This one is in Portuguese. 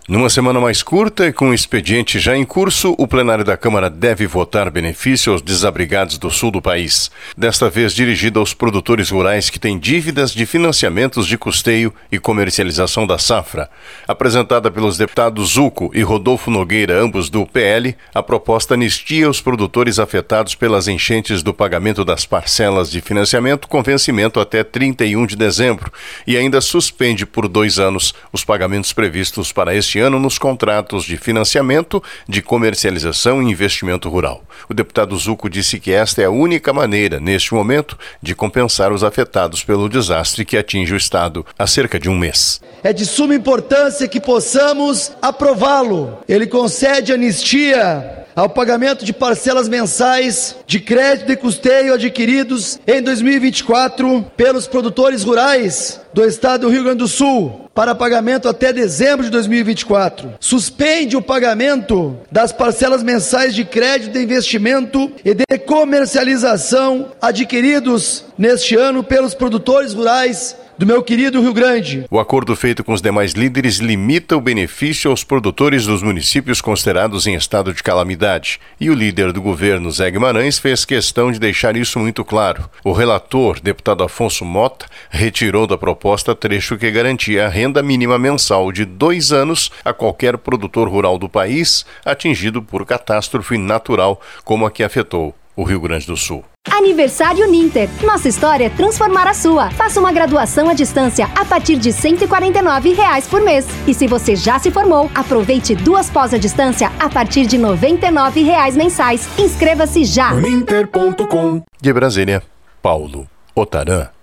Numa semana mais curta e com o expediente já em curso, o plenário da Câmara deve votar benefício aos desabrigados do sul do país. Desta vez dirigido aos produtores rurais que têm dívidas de financiamentos de custeio e comercialização da safra. Apresentada pelos deputados Zucco e Rodolfo Nogueira, ambos do PL, a proposta anistia os produtores afetados pelas enchentes do pagamento das parcelas de financiamento com vencimento até 31 de dezembro e ainda suspende por 2 anos os pagamentos previstos para este ano nos contratos de financiamento, de comercialização e investimento rural. O deputado Zucco disse que esta é a única maneira, neste momento, de compensar os afetados pelo desastre que atinge o Estado há cerca de um mês. É de suma importância que possamos aprová-lo. Ele concede anistia ao pagamento de parcelas mensais de crédito e custeio adquiridos em 2024 pelos produtores rurais do Estado do Rio Grande do Sul, para pagamento até dezembro de 2024. Suspende o pagamento das parcelas mensais de crédito de investimento e de comercialização adquiridos neste ano pelos produtores rurais do meu querido Rio Grande. O acordo feito com os demais líderes limita o benefício aos produtores dos municípios considerados em estado de calamidade. E o líder do governo, Zé Guimarães, fez questão de deixar isso muito claro. O relator, deputado Afonso Mota, retirou da proposta trecho que garantia a renda mínima mensal de 2 anos a qualquer produtor rural do país atingido por catástrofe natural, como a que afetou o Rio Grande do Sul. Aniversário Ninter. Nossa história é transformar a sua. Faça uma graduação à distância a partir de R$ 149,00 por mês. E se você já se formou, aproveite 2 pós à distância a partir de R$ 99,00 mensais. Inscreva-se já. Ninter.com. De Brasília, Paulo Otarã.